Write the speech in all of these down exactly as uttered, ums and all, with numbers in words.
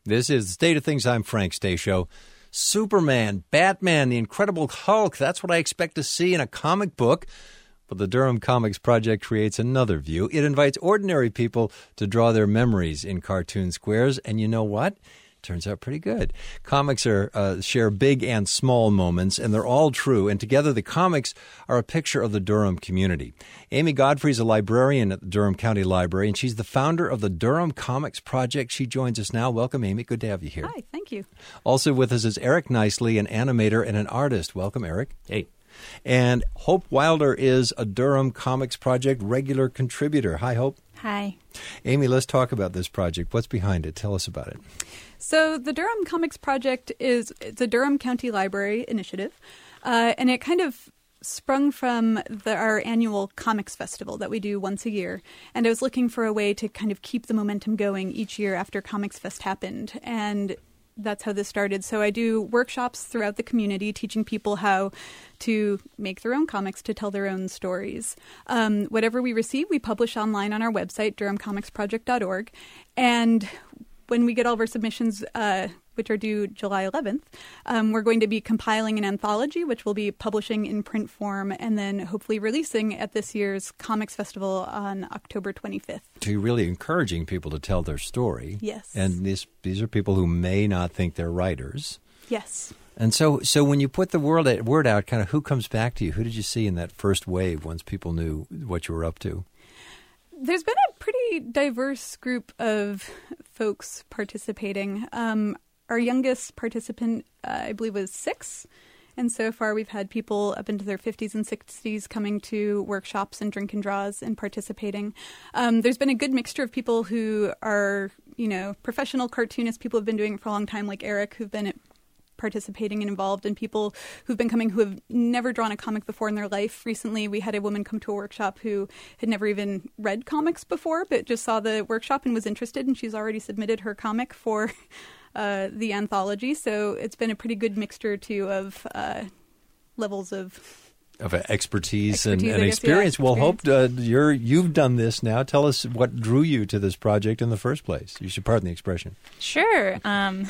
This is the State of Things. I'm Frank Stasio. Superman, Batman, the Incredible Hulk. That's what I expect to see in a comic book. But the Durham Comics Project creates another view. It invites ordinary people to draw their memories in cartoon squares. And you know what? Turns out pretty good. Comics are uh, share big and small moments, and they're all true. And together, the comics are a picture of the Durham community. Amy Godfrey is a librarian at the Durham County Library, and she's the founder of the Durham Comics Project. She joins us now. Welcome, Amy. Good to have you here. Hi, thank you. Also with us is Eric Nicely, an animator and an artist. Welcome, Eric. Hey. And Hope Wilder is a Durham Comics Project regular contributor. Hi, Hope. Hi. Amy, let's talk about this project. What's behind it? Tell us about it. So the Durham Comics Project is it's a Durham County Library initiative, uh, and it kind of sprung from the, our annual comics festival that we do once a year. And I was looking for a way to kind of keep the momentum going each year after Comics Fest happened, and that's how this started. So I do workshops throughout the community teaching people how to make their own comics, to tell their own stories. Um, whatever we receive, we publish online on our website, durham comics project dot org. And when we get all of our submissions, uh, which are due July eleventh, um, we're going to be compiling an anthology, which we'll be publishing in print form and then hopefully releasing at this year's Comics Festival on October twenty-fifth. So you're really encouraging people to tell their story. Yes. And these these are people who may not think they're writers. Yes. And so so when you put the word, word out, kind of who comes back to you? Who did you see in that first wave once people knew what you were up to? There's been a pretty diverse group of folks participating. Um, our youngest participant, uh, I believe, was six. And so far we've had people up into their fifties and sixties coming to workshops and drink and draws and participating. Um, there's been a good mixture of people who are, you know, professional cartoonists, people who've been doing it for a long time, like Eric, who've been at participating and involved, and people who've been coming who have never drawn a comic before in their life. Recently, we had a woman come to a workshop who had never even read comics before, but just saw the workshop and was interested, and she's already submitted her comic for uh, the anthology. So it's been a pretty good mixture, too, of uh, levels of of expertise, expertise and, and guess, experience. Yeah, well, experience. Hope, uh, you're, you've done this now. Tell us what drew you to this project in the first place. You should pardon the expression. Sure. Um,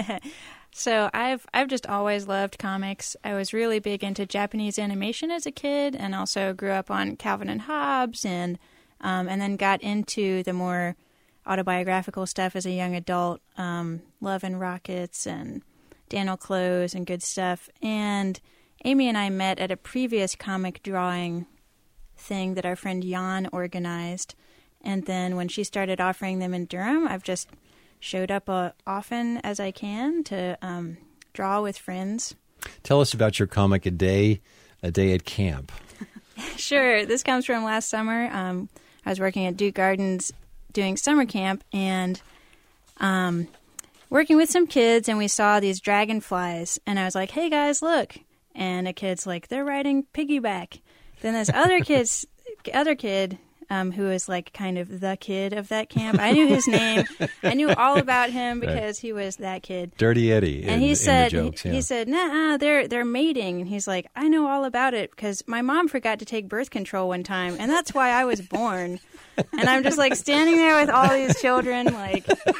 so I've I've just always loved comics. I was really big into Japanese animation as a kid, and also grew up on Calvin and Hobbes, and um, and then got into the more autobiographical stuff as a young adult, um, Love and Rockets and Daniel Close and good stuff. And Amy and I met at a previous comic drawing thing that our friend Jan organized. And then when she started offering them in Durham, I've just showed up uh, often as I can to um, draw with friends. Tell us about your comic, A Day, A Day at Camp. Sure. This comes from last summer. Um, I was working at Duke Gardens doing summer camp and um, working with some kids, and we saw these dragonflies. And I was like, hey, guys, look. And a kid's like, they're riding piggyback. Then this other kid's, other kid um, who was like kind of the kid of that camp. I knew his name. I knew all about him because he was that kid. Dirty Eddie. And in, he in said, the jokes, he, yeah. he said, nah, they're they're mating. And he's like, I know all about it because my mom forgot to take birth control one time, and that's why I was born. And I'm just like standing there with all these children, like,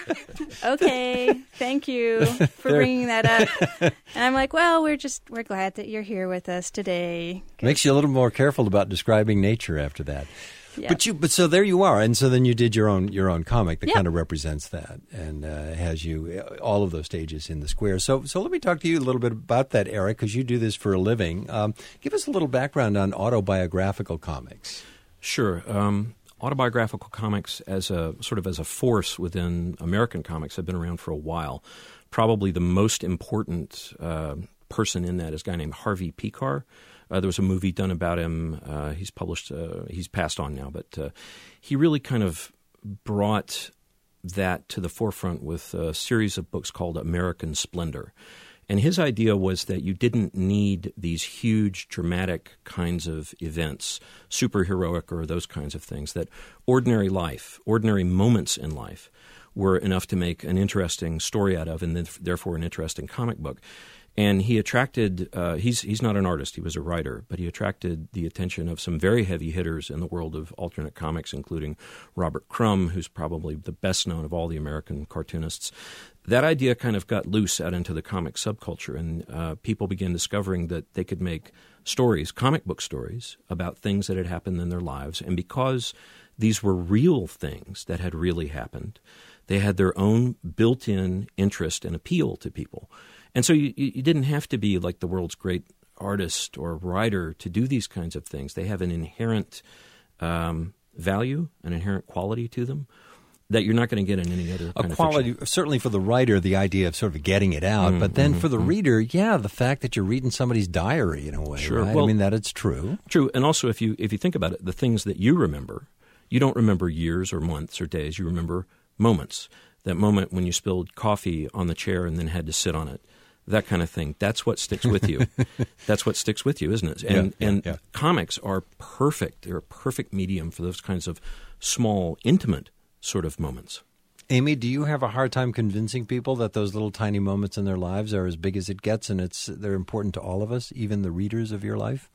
okay, thank you for bringing that up. And I'm like, well, we're just we're glad that you're here with us today. Makes you a little more careful about describing nature after that. Yep. But you, but so there you are, and so then you did your own your own comic that Yep. kind of represents that, and uh, has you all of those stages in the square. So so let me talk to you a little bit about that, Eric, because you do this for a living. Um, give us a little background on autobiographical comics. Sure. Um, autobiographical comics as a sort of as a force within American comics have been around for a while. Probably the most important uh, person in that is a guy named Harvey Pekar. Uh, there was a movie done about him. Uh, he's published. Uh, he's passed on now, but uh, he really kind of brought that to the forefront with a series of books called American Splendor. And his idea was that you didn't need these huge, dramatic kinds of events, superheroic or those kinds of things, that ordinary life, ordinary moments in life were enough to make an interesting story out of, and then, therefore an interesting comic book. And he attracted, uh, he's he's not an artist, he was a writer, but he attracted the attention of some very heavy hitters in the world of alternate comics, including Robert Crumb, who's probably the best known of all the American cartoonists. That idea kind of got loose out into the comic subculture, and uh, people began discovering that they could make stories, comic book stories, about things that had happened in their lives. And because these were real things that had really happened, they had their own built-in interest and appeal to people. And so you, you didn't have to be like the world's great artist or writer to do these kinds of things. They have an inherent um, value, an inherent quality to them that you're not going to get in any other kind a quality, of fiction. Certainly for the writer, the idea of sort of getting it out. Mm, but then mm, for the mm. reader, yeah, the fact that you're reading somebody's diary in a way. Sure. Right? Well, I mean, that it's true. True. And also, if you if you think about it, the things that you remember, you don't remember years or months or days. You remember moments. That moment when you spilled coffee on the chair and then had to sit on it. That kind of thing. That's what sticks with you. That's what sticks with you, isn't it? And, yeah, yeah, and yeah. comics are perfect. They're a perfect medium for those kinds of small, intimate sort of moments. Amy, do you have a hard time convincing people that those little tiny moments in their lives are as big as it gets and it's they're important to all of us, even the readers of your life?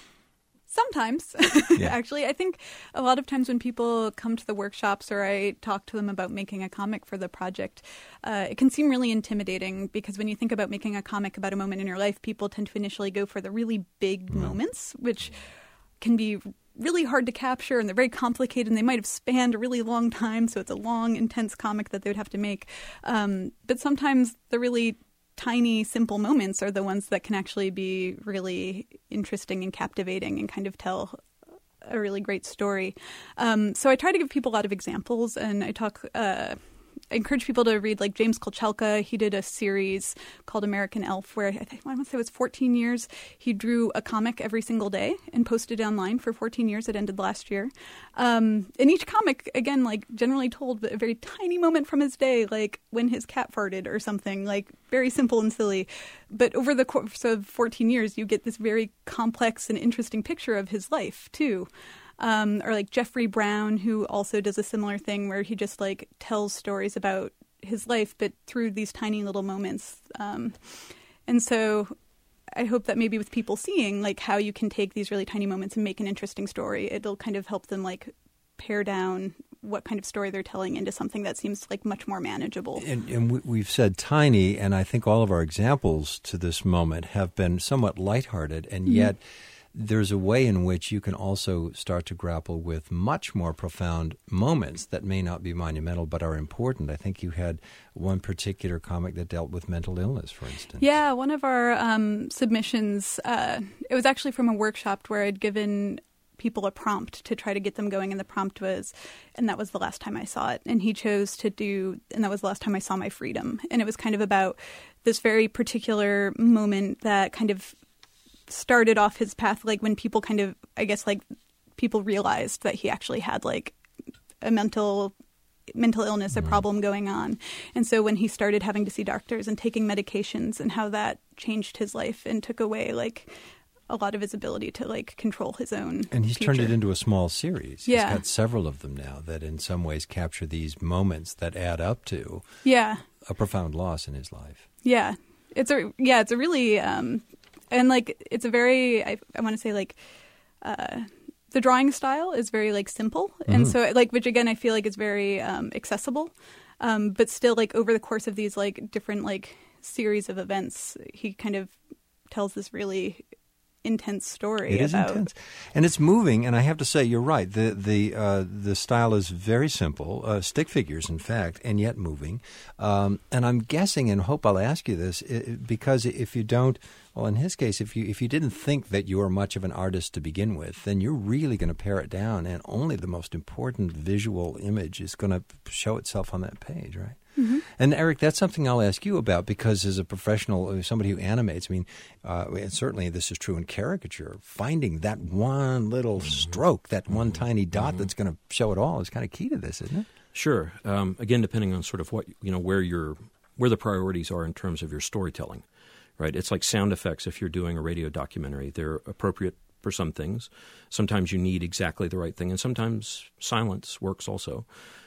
Sometimes, Yeah. actually. I think a lot of times when people come to the workshops or I talk to them about making a comic for the project, uh, it can seem really intimidating because when you think about making a comic about a moment in your life, people tend to initially go for the really big mm. moments, which can be really hard to capture and they're very complicated and they might have spanned a really long time. So it's a long, intense comic that they would have to make. Um, but sometimes the really tiny, simple moments are the ones that can actually be really interesting and captivating and kind of tell a really great story. Um, so I try to give people a lot of examples, and I talk. Uh, I encourage people to read like James Kolchelka. He did a series called American Elf where I think I want to say it was fourteen years. He drew a comic every single day and posted it online for fourteen years. It ended last year. Um, and each comic, again, like generally told a very tiny moment from his day, like when his cat farted or something, like very simple and silly. But over the course of fourteen years, you get this very complex and interesting picture of his life too. Um, or like Jeffrey Brown, who also does a similar thing where he just like tells stories about his life, but through these tiny little moments. Um, and so I hope that maybe with people seeing like how you can take these really tiny moments and make an interesting story, it'll kind of help them like pare down what kind of story they're telling into something that seems like much more manageable. And, and we, we've said tiny, and I think all of our examples to this moment have been somewhat lighthearted, and mm-hmm. yet there's a way in which you can also start to grapple with much more profound moments that may not be monumental but are important. I think you had one particular comic that dealt with mental illness, for instance. Yeah, one of our um, submissions, uh, it was actually from a workshop where I'd given people a prompt to try to get them going, and the prompt was, and that was the last time I saw it. And he chose to do, and that was the last time I saw my freedom. And it was kind of about this very particular moment that kind of started off his path, like when people kind of, I guess, like people realized that he actually had like a mental mental illness, a problem going on. And so when he started having to see doctors and taking medications and how that changed his life and took away like a lot of his ability to like control his own And he's future. turned it into a small series. Yeah. He's got several of them now that in some ways capture these moments that add up to Yeah. a profound loss in his life. Yeah. It's a, yeah, it's a really, um, and like, it's a very, I, I want to say like, uh, the drawing style is very like simple. Mm-hmm. And so like, which again, I feel like is very, um, accessible. Um, but still like over the course of these like different like series of events, he kind of tells this really intense story. It is about... intense, and it's moving. And I have to say, you're right. the the uh, The style is very simple, uh, stick figures, in fact, and yet moving. Um, and I'm guessing, and hope I'll ask you this, it, because if you don't, well, in his case, if you if you didn't think that you were much of an artist to begin with, then you're really going to pare it down, and only the most important visual image is going to show itself on that page, right? Mm-hmm. And Eric, that's something I'll ask you about, because as a professional, somebody who animates, I mean, uh, and certainly this is true in caricature, finding that one little mm-hmm. stroke, that mm-hmm. one tiny dot mm-hmm. that's going to show it all is kind of key to this, isn't it? Sure. Um, again, depending on sort of what, you know, where your where the priorities are in terms of your storytelling, right? It's like sound effects if you're doing a radio documentary. They're appropriate for some things. Sometimes you need exactly the right thing, and sometimes silence works also.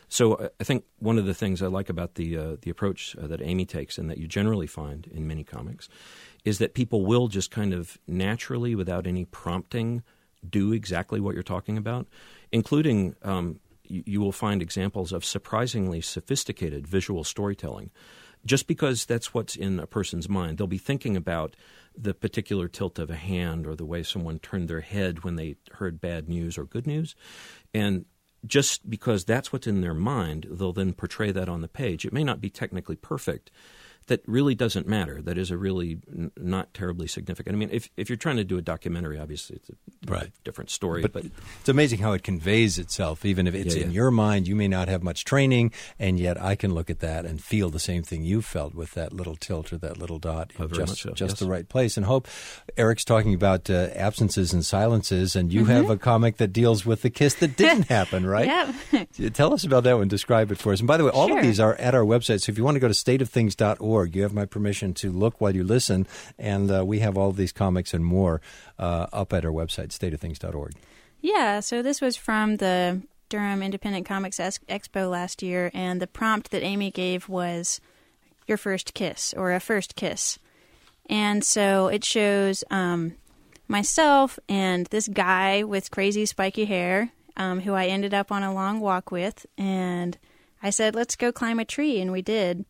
So I think one of the things I like about the uh, the approach uh, that Amy takes, and that you generally find in many comics, is that people will just kind of naturally, without any prompting, do exactly what you're talking about, including um, you, you will find examples of surprisingly sophisticated visual storytelling. Just because that's what's in a person's mind. They'll be thinking about the particular tilt of a hand or the way someone turned their head when they heard bad news or good news. And just because that's what's in their mind, they'll then portray that on the page. It may not be technically perfect. That really doesn't matter. That is a really n- not terribly significant. I mean, if if you're trying to do a documentary, obviously it's a right. different story. But, but it's amazing how it conveys itself. Even if it's yeah, in yeah. your mind, you may not have much training, and yet I can look at that and feel the same thing you felt with that little tilt or that little dot Oh, in very just, much so, just yes. the right place. And Hope, Eric's talking about uh, absences and silences, and you Mm-hmm. have a comic that deals with the kiss that didn't happen, right? Yeah. Tell us about that one. Describe it for us. And by the way, all Sure. of these are at our website, so if you want to go to state of things dot org, you have my permission to look while you listen, and uh, we have all of these comics and more uh, up at our website, state of things dot org. Yeah, so this was from the Durham Independent Comics Ex- Expo last year, and the prompt that Amy gave was your first kiss, or a first kiss. And so it shows um, myself and this guy with crazy spiky hair um, who I ended up on a long walk with, and I said, let's go climb a tree, and we did.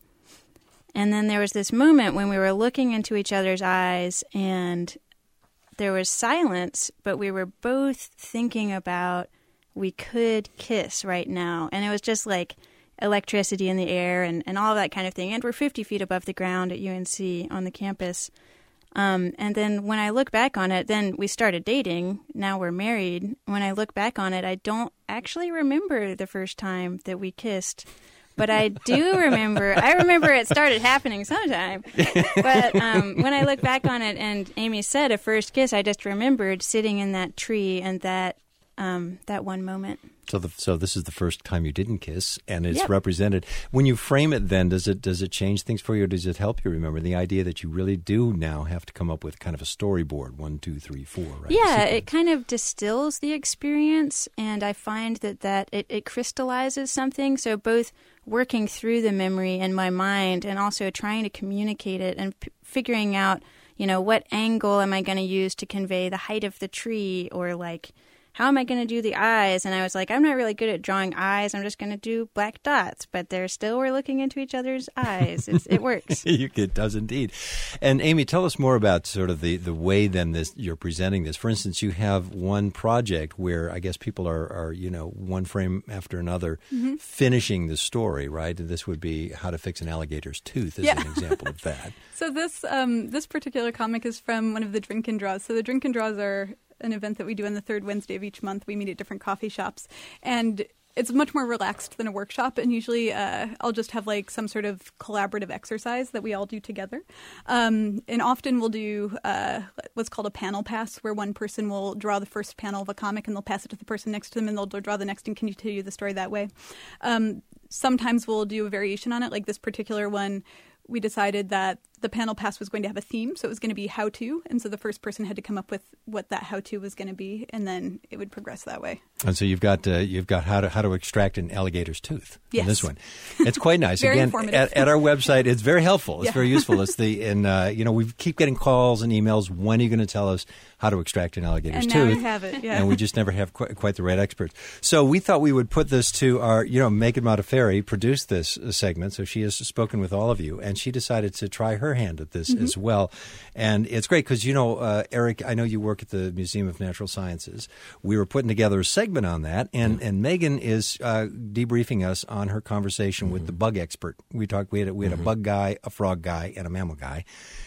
And then there was this moment when we were looking into each other's eyes, and there was silence, but we were both thinking about we could kiss right now. And it was just like electricity in the air and, and all of that kind of thing. And we're fifty feet above the ground at U N C on the campus. Um, and then when I look back on it, then we started dating. Now we're married. When I look back on it, I don't actually remember the first time that we kissed. But I do remember, I remember it started happening sometime. But um, when I look back on it and Amy said a first kiss, I just remembered sitting in that tree and that um, that one moment. So, the, so this is the first time you didn't kiss, and it's Yep. represented. When you frame it, then does it does it change things for you, or does it help you remember the idea that you really do now have to come up with kind of a storyboard, one, two, three, four, right? Yeah, Sequence. it kind of distills the experience, and I find that, that it, it crystallizes something. So both working through the memory in my mind and also trying to communicate it and p- figuring out, you know, what angle am I going to use to convey the height of the tree, or like, how am I going to do the eyes? And I was like, I'm not really good at drawing eyes. I'm just going to do black dots. But they're still, we're looking into each other's eyes. It's, it works. You- it does indeed. And Amy, tell us more about sort of the, the way then this you're presenting this. For instance, you have one project where I guess people are, are you know, one frame after another Mm-hmm. finishing the story, right? And this would be How to Fix an Alligator's Tooth as Yeah. an example of that. So this um, this particular comic is from one of the Drink and Draws. So the Drink and Draws are an event that we do on the third Wednesday of each month. We meet at different coffee shops, and it's much more relaxed than a workshop. And usually, uh, I'll just have like some sort of collaborative exercise that we all do together. Um, and often we'll do uh, what's called a panel pass, where one person will draw the first panel of a comic, and they'll pass it to the person next to them, and they'll draw the next and continue the story that way. Um, sometimes we'll do a variation on it, like this particular one. We decided that the panel pass was going to have a theme, so it was going to be how-to, and so the first person had to come up with what that how-to was going to be, and then it would progress that way. And so you've got uh, you've got how to how to extract an alligator's tooth in Yes. this one. It's quite nice. Very Again, informative. at, at our website, it's very helpful. It's Yeah. very useful. It's the and uh, you know we keep getting calls and emails. When are you going to tell us how to extract an alligator's And now tooth? you have it, yeah. And we just never have quite, quite the right experts. So we thought we would put this to our you know Megan Montefiore produced this uh, segment, so she has spoken with all of you, and she decided to try her hand at this Mm-hmm. as well. And it's great because you know uh, Eric, I know you work at the Museum of Natural Sciences. We were putting together a segment on that, and and Megan is uh, debriefing us on her conversation with the bug expert. We talked. We had a, we had a bug guy, a frog guy, and a mammal guy.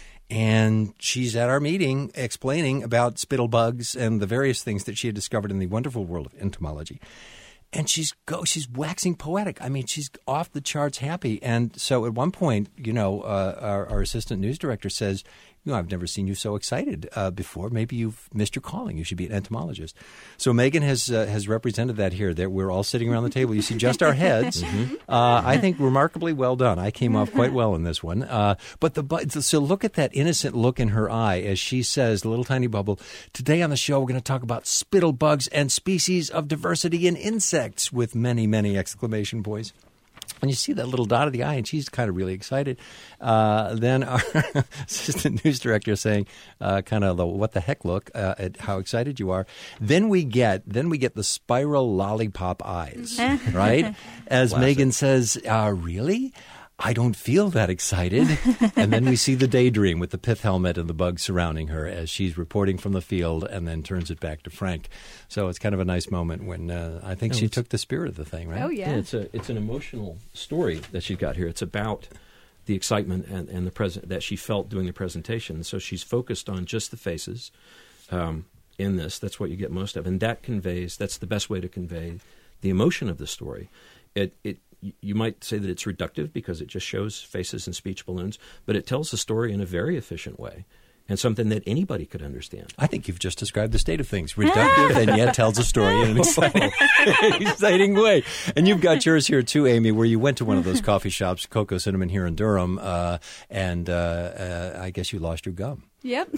And she's at our meeting explaining about spittle bugs and the various things that she had discovered in the wonderful world of entomology. And she's go she's waxing poetic. I mean, she's off the charts happy. And so at one point, you know, uh, our, our assistant news director says, you know, I've never seen you so excited uh, before. Maybe you've missed your calling. You should be an entomologist. So Megan has uh, has represented that here. There, we're all sitting around the table. You see just our heads. Mm-hmm. uh, I think remarkably well done. I came off quite well in this one. Uh, but the but, so look at that innocent look in her eye as she says, the little tiny bubble, today on the show we're going to talk about spittle bugs and species of diversity in insects with many, many exclamation points. And you see that little dot of the eye, and she's kind of really excited. Uh, then our assistant news director saying, uh, kind of the what the heck look uh, at how excited you are. Then we get then we get the spiral lollipop eyes, right? As Classic. Megan says, uh, really? I don't feel that excited. And then we see the daydream with the pith helmet and the bugs surrounding her as she's reporting from the field and then turns it back to Frank. So it's kind of a nice moment when uh, I think no, she took the spirit of the thing, right? Oh, yeah. yeah. It's a it's an emotional story that she's got here. It's about the excitement and, and the present that she felt doing the presentation. So she's focused on just the faces um, in this. That's what you get most of. And that conveys, that's the best way to convey the emotion of the story. It it You might say that it's reductive because it just shows faces and speech balloons, but it tells the story in a very efficient way and something that anybody could understand. I think you've just described the state of things. Reductive and yet tells a story in an exciting, exciting way. And you've got yours here too, Amy, where you went to one of those coffee shops, Cocoa Cinnamon here in Durham, uh, and uh, uh, I guess you lost your gum. Yep.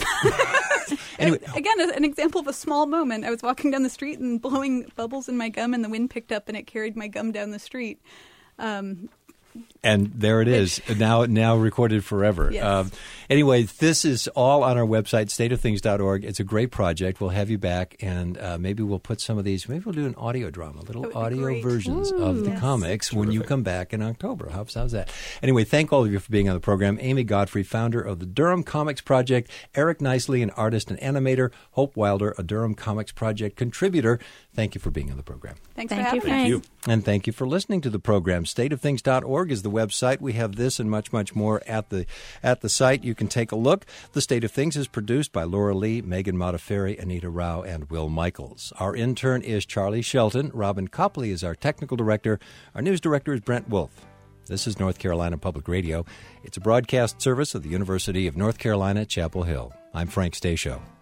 Anyway, again, an example of a small moment. I was walking down the street and blowing bubbles in my gum, and the wind picked up and it carried my gum down the street. Um, and there it is, now now recorded forever. Yes. Um, anyway, this is all on our website, state of things dot org. It's a great project. We'll have you back, and uh, maybe we'll put some of these, maybe we'll do an audio drama, little audio great. versions Ooh, of the yes. comics when you Terrific. come back in October. How sounds that? Anyway, thank all of you for being on the program. Amy Godfrey, founder of the Durham Comics Project. Eric Nicely, an artist and animator. Hope Wilder, a Durham Comics Project contributor. Thank you for being on the program. Thanks Thank for you, having Frank. us. you. And thank you for listening to the program. state of things dot org is the website. We have this and much, much more at the at the site. You can take a look. The State of Things is produced by Laura Lee, Megan Modafferi, Anita Rao, and Will Michaels. Our intern is Charlie Shelton. Robin Copley is our technical director. Our news director is Brent Wolf. This is North Carolina Public Radio. It's a broadcast service of the University of North Carolina, Chapel Hill. I'm Frank Stasio.